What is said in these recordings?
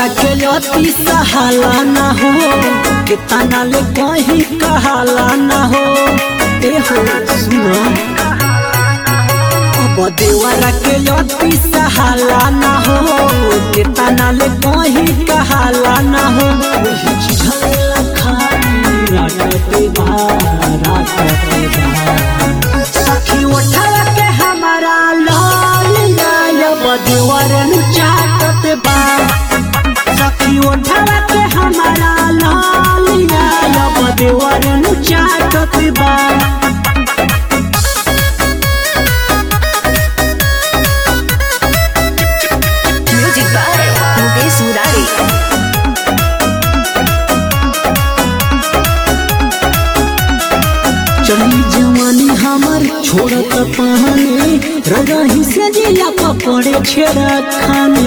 देवरा के अति सहाला ना हो, कितना ले कहीं कहाला ना हो। ए हो सुनो अब देवरा के अति सहाला ना हो, कितना ले कहीं कहाला ना हो। वही झलला खाली रातते सखी उठा के हमारा लाल अब देवरन चाटत बा। सखी उठा के हमारा लाल अब देवरन चाटत बा। Music by Mukesh Murari. चली जवानी हमर छोड़त पानी, रही से जिया पकड़े छेड़ा खानी।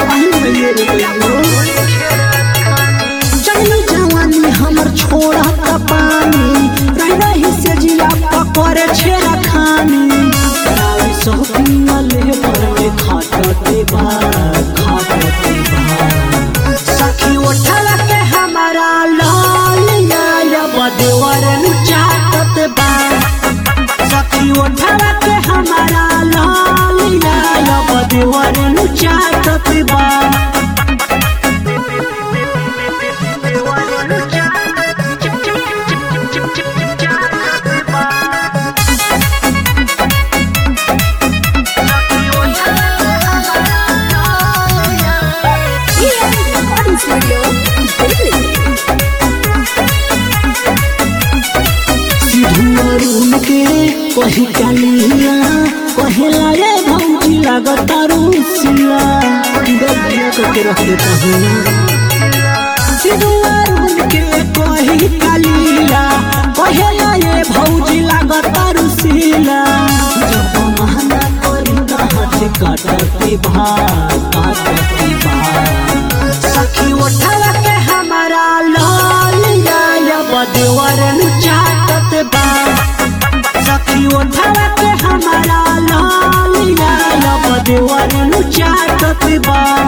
चली जवानी हमर छोड़त पानी, रही से जिया पकड़े छेड़ा खानी। सखी उठला के हमारा लाल देवरन चाटत बा। सखी उठला के हमारा लाल देवरन चाटत बा। कही कालिया कहेला रे भौजी लागत रुसिया के रख देता हूँ। के कही कालिया कहेला रे भौजी लागत रुसिया। जब महना करी हाथ काटते सखी उठा के हमारा लाल देवरन चाटत बा। सखी उठा के हमारा लाल देवरन चाटत बा।